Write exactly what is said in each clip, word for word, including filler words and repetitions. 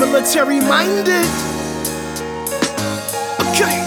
military minded. Okay.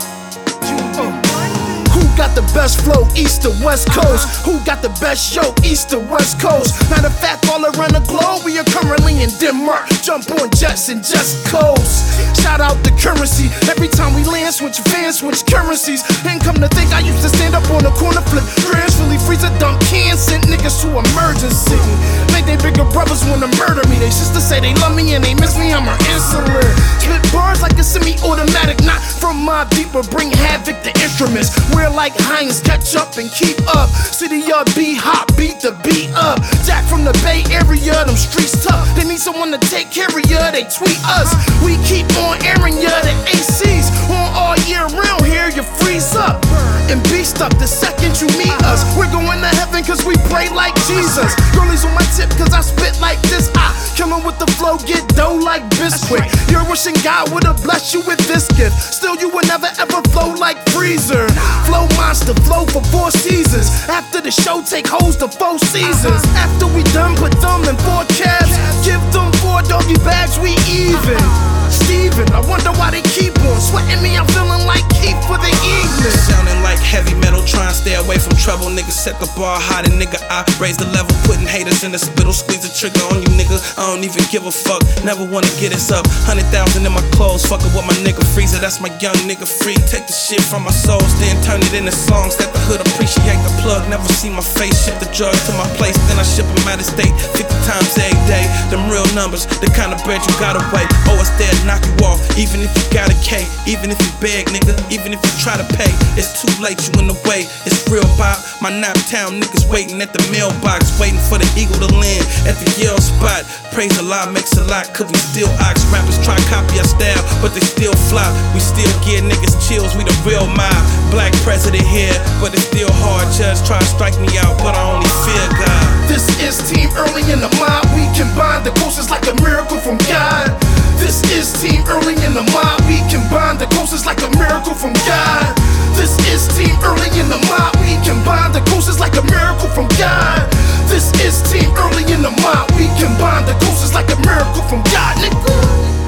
Who got the best flow, east to west coast? Who got the best show, east to west coast? Matter of fact, all around the globe, we are currently in Denmark. Jump on jets and just coast. Shout out the currency. Every time we land, switch fans, switch currencies. Ain't come to think I used to stand up on the corner, flip grams, really freeze a dunk can, send niggas to emergency. Make they bigger brothers wanna murder me. They sisters say they love me and they miss me, I'm her insulin. Spit bars like a semi-automatic, not from Mobb Deep, but bring havoc to instruments. We're like Heinz, catch up and keep up. City of B hop, beat the beat up. Jack from the Bay Area, them streets tough. They need someone to take care of ya, they tweet us. We keep on airing ya, the A Cs on all year round. Here you freeze up and beast up the second you meet us. We're going to heaven cause we pray like Jesus. Girlies on my tip cause I spit like this. I coming with the flow, get dough like Biscuit. You're wishing God would've blessed you with this gift. Still you would never ever flow like Freezer. Flow monster, flow for four seasons. After the show, take hoes to four seasons. After we done, put them in four cabs. Give them four doggy bags, we even. Steven, I wonder why they keep on sweating me, I'm feeling like Keith for the evening. Sounding like heavy metal, trying to stay away from trouble. Nigga set the bar high, and nigga I raise the level, putting haters in the spittle, squeeze the trigger on you nigga. I don't even give a fuck, never wanna get us up. Hundred thousand in my clothes, fuckin' with my nigga Freezer, that's my young nigga free. Take the shit from my souls, then turn it into songs that the hood appreciate. The plug, never see my face, ship the drugs to my place, then I ship them out of state, fifty times every day. Them real numbers, the kind of bread you gotta weigh. Oh, it's there, knock you off, even if you got a K, even if you beg, nigga, even if you try to pay. It's too late, you in the way, it's real pop. My Naptown niggas waiting at the mailbox, waiting for the eagle to land at the Yale spot. Praise a lot, makes a lot, cause we still ox. Rappers try copy our style, but they still flop. We still give niggas chills, we the real mob. Black president here, but it's still hard. Judge try to strike me out, but I only fear God. This is Team Early in the Mob, we combine the courses like a miracle from God. This is Team Early in the Mob, we combine the courses like a miracle from God. This is Team Early in the Mob, we combine the courses like a miracle from God. This is Team Early in the Mob, we combine the courses like a miracle from God, nigga.